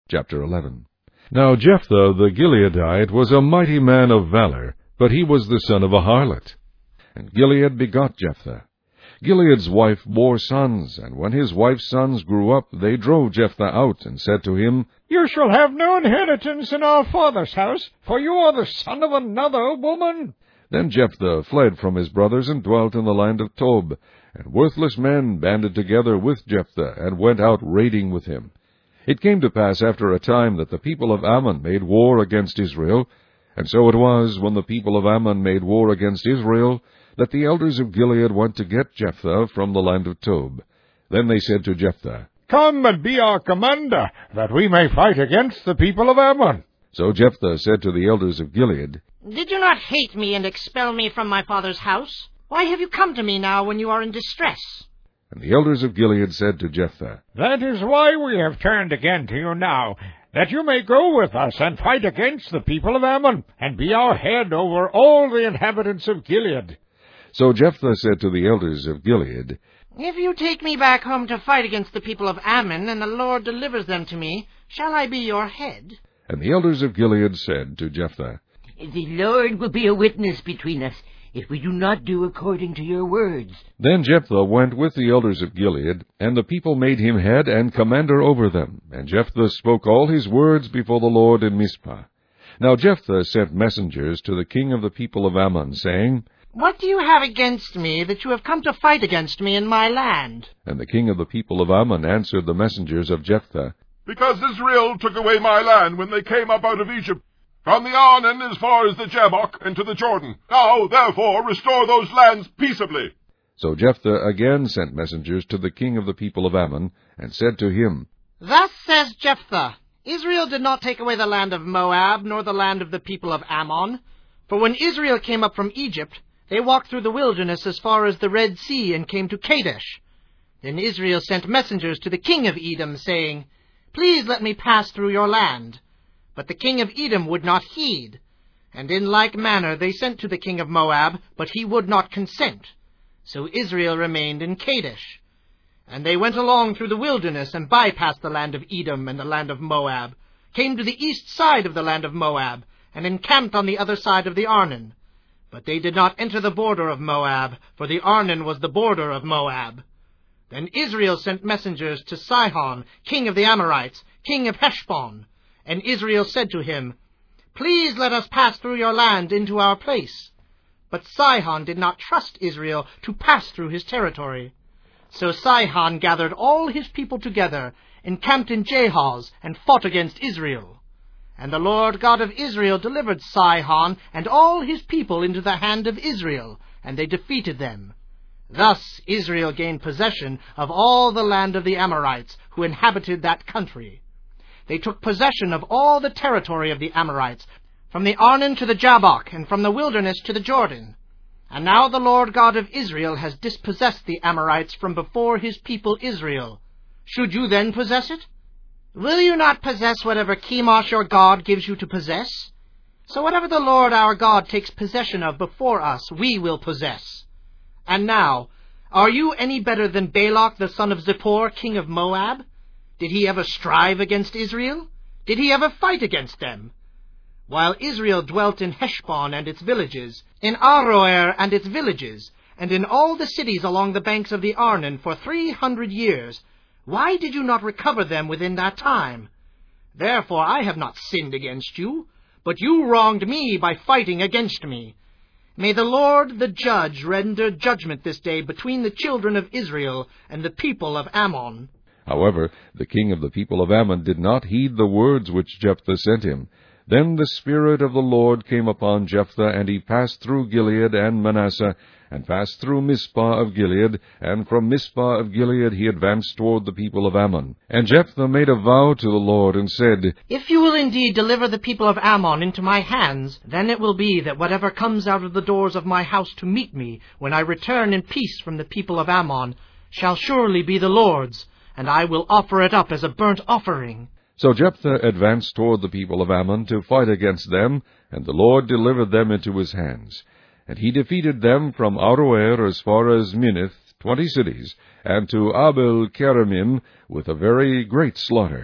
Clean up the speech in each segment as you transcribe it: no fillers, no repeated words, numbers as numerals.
Chapter 11. Now Jephthah the Gileadite was a mighty man of valor, but he was the son of a harlot. And Gilead begot Jephthah. Gilead's wife bore sons, and when his wife's sons grew up, they drove Jephthah out, and said to him, You shall have no inheritance in our father's house, for you are the son of another woman. Then Jephthah fled from his brothers, and dwelt in the land of Tob. And worthless men banded together with Jephthah, and went out raiding with him. It came to pass after a time that the people of Ammon made war against Israel. And so it was, when the people of Ammon made war against Israel, that the elders of Gilead went to get Jephthah from the land of Tob. Then they said to Jephthah, Come and be our commander, that we may fight against the people of Ammon. So Jephthah said to the elders of Gilead, Did you not hate me and expel me from my father's house? Why have you come to me now when you are in distress? And the elders of Gilead said to Jephthah, That is why we have turned again to you now, that you may go with us and fight against the people of Ammon, and be our head over all the inhabitants of Gilead. So Jephthah said to the elders of Gilead, If you take me back home to fight against the people of Ammon, and the Lord delivers them to me, shall I be your head? And the elders of Gilead said to Jephthah, The Lord will be a witness between us, if we do not do according to your words. Then Jephthah went with the elders of Gilead, and the people made him head and commander over them. And Jephthah spoke all his words before the Lord in Mizpah. Now Jephthah sent messengers to the king of the people of Ammon, saying, What do you have against me, that you have come to fight against me in my land? And the king of the people of Ammon answered the messengers of Jephthah, Because Israel took away my land when they came up out of Egypt, from the Arnon as far as the Jabbok and to the Jordan. Now, therefore, restore those lands peaceably. So Jephthah again sent messengers to the king of the people of Ammon, and said to him, Thus says Jephthah, Israel did not take away the land of Moab, nor the land of the people of Ammon. For when Israel came up from Egypt, they walked through the wilderness as far as the Red Sea, and came to Kadesh. Then Israel sent messengers to the king of Edom, saying, Please let me pass through your land. But the king of Edom would not heed. And in like manner they sent to the king of Moab, but he would not consent. So Israel remained in Kadesh. And they went along through the wilderness, and bypassed the land of Edom and the land of Moab, came to the east side of the land of Moab, and encamped on the other side of the Arnon. But they did not enter the border of Moab, for the Arnon was the border of Moab. Then Israel sent messengers to Sihon, king of the Amorites, king of Heshbon. And Israel said to him, Please let us pass through your land into our place. But Sihon did not trust Israel to pass through his territory. So Sihon gathered all his people together, encamped in Jahaz, and fought against Israel. And the Lord God of Israel delivered Sihon and all his people into the hand of Israel, and they defeated them. Thus Israel gained possession of all the land of the Amorites, who inhabited that country. They took possession of all the territory of the Amorites, from the Arnon to the Jabbok, and from the wilderness to the Jordan. And now the Lord God of Israel has dispossessed the Amorites from before his people Israel. Should you then possess it? Will you not possess whatever Chemosh your God gives you to possess? So whatever the Lord our God takes possession of before us, we will possess. And now, are you any better than Balak the son of Zippor, king of Moab? Did he ever strive against Israel? Did he ever fight against them? While Israel dwelt in Heshbon and its villages, in Aroer and its villages, and in all the cities along the banks of the Arnon for 300 years, why did you not recover them within that time? Therefore I have not sinned against you, but you wronged me by fighting against me. May the Lord the judge render judgment this day between the children of Israel and the people of Ammon. However, the king of the people of Ammon did not heed the words which Jephthah sent him. Then the Spirit of the Lord came upon Jephthah, and he passed through Gilead and Manasseh, and passed through Mizpah of Gilead, and from Mizpah of Gilead he advanced toward the people of Ammon. And Jephthah made a vow to the Lord, and said, If you will indeed deliver the people of Ammon into my hands, then it will be that whatever comes out of the doors of my house to meet me, when I return in peace from the people of Ammon, shall surely be the Lord's, and I will offer it up as a burnt offering. So Jephthah advanced toward the people of Ammon to fight against them, and the Lord delivered them into his hands. And he defeated them from Aroer as far as Minnith, 20 cities, and to Abel-keramim with a very great slaughter.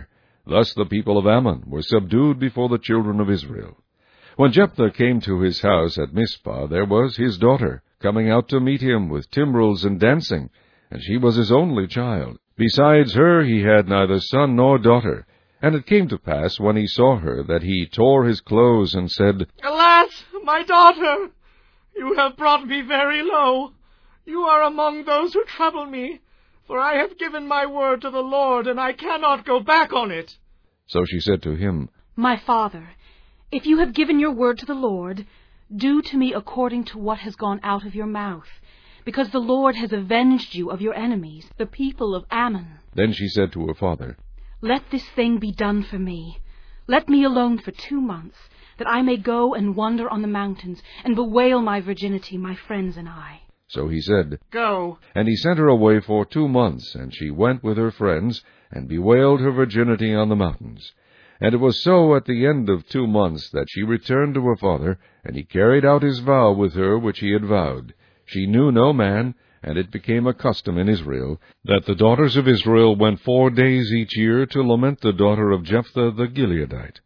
Thus the people of Ammon were subdued before the children of Israel. When Jephthah came to his house at Mizpah, there was his daughter, coming out to meet him with timbrels and dancing, and she was his only child. Besides her he had neither son nor daughter. And it came to pass, when he saw her, that he tore his clothes, and said, Alas, my daughter! You have brought me very low. You are among those who trouble me, for I have given my word to the Lord, and I cannot go back on it. So she said to him, My father, if you have given your word to the Lord, do to me according to what has gone out of your mouth, because the Lord has avenged you of your enemies, the people of Ammon. Then she said to her father, Let this thing be done for me. Let me alone for 2 months, that I may go and wander on the mountains, and bewail my virginity, my friends and I. So he said, Go. And he sent her away for 2 months, and she went with her friends, and bewailed her virginity on the mountains. And it was so at the end of 2 months that she returned to her father, and he carried out his vow with her which he had vowed. She knew no man, and it became a custom in Israel, that the daughters of Israel went 4 days each year to lament the daughter of Jephthah the Gileadite.